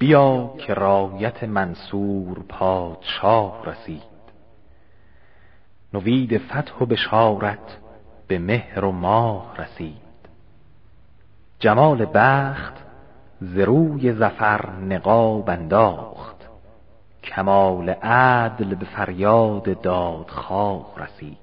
بیا که رایت منصور پادشاه رسید. نوید فتح و بشارت به مهر و ماه رسید. جمال بخت ز روی ظفر نقاب انداخت. کمال عدل به فریاد دادخواه رسید.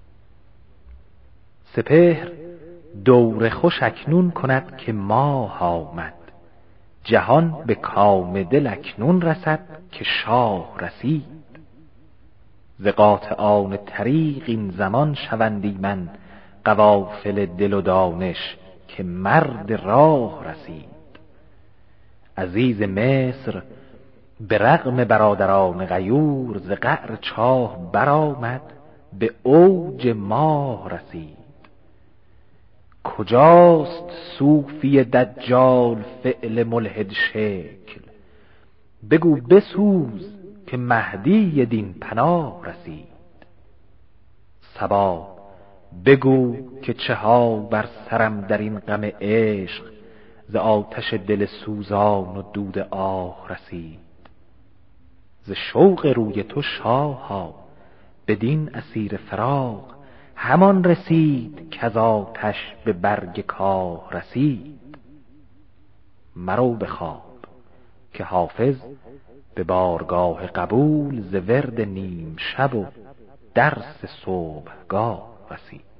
سپهر دور خوش اکنون کند که ماه آمد. جهان به کام دل اکنون رسد که شاه رسید. ز قاطعان طریق این زمان شوند ایمن. قوافل دل و دانش که مرد راه رسید. عزیز مصر به رغم برادران غیور ز قعر چاه برآمد به اوج ماه رسید. کجاست صوفی دجال فعل ملحد شکل؟ بگو بسوز که مهدی دین پناه رسید. صبا بگو که چه ها بر سرم در این غم عشق ز آتش دل سوزان و دود آه رسید. ز شوق روی تو شاها بدین اسیر فراق همان رسید کز آتش به برگ کاه رسید. مرو به خواب که حافظ به بارگاه قبول ز ورد نیم شب و درس صبحگاه رسید.